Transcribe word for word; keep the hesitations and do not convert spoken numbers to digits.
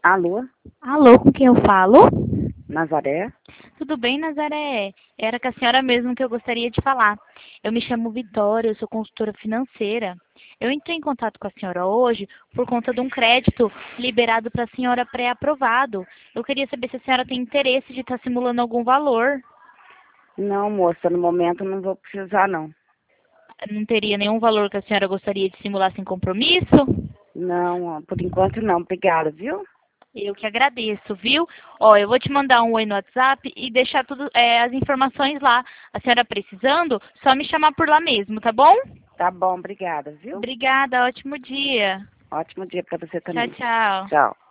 Alô, Alô, com quem eu falo? Nazaré? Tudo bem, Nazaré? Era com a senhora mesmo que eu gostaria de falar. Eu me chamo Vitória, eu sou consultora financeira. Eu entrei em contato com a senhora hoje por conta de um crédito liberado para a senhora pré-aprovado. Eu queria saber se a senhora tem interesse de estar simulando algum valor. Não, moça, no momento não vou precisar, não. Não teria nenhum valor que a senhora gostaria de simular sem compromisso? Não, ó, por enquanto não. Obrigada, viu? Eu que agradeço, viu? Ó, eu vou te mandar um oi no WhatsApp e deixar tudo, é, as informações lá. A senhora precisando, só me chamar por lá mesmo, tá bom? Tá bom, obrigada, viu? Obrigada, ótimo dia. Ótimo dia pra você Tchau, também. tchau. Tchau.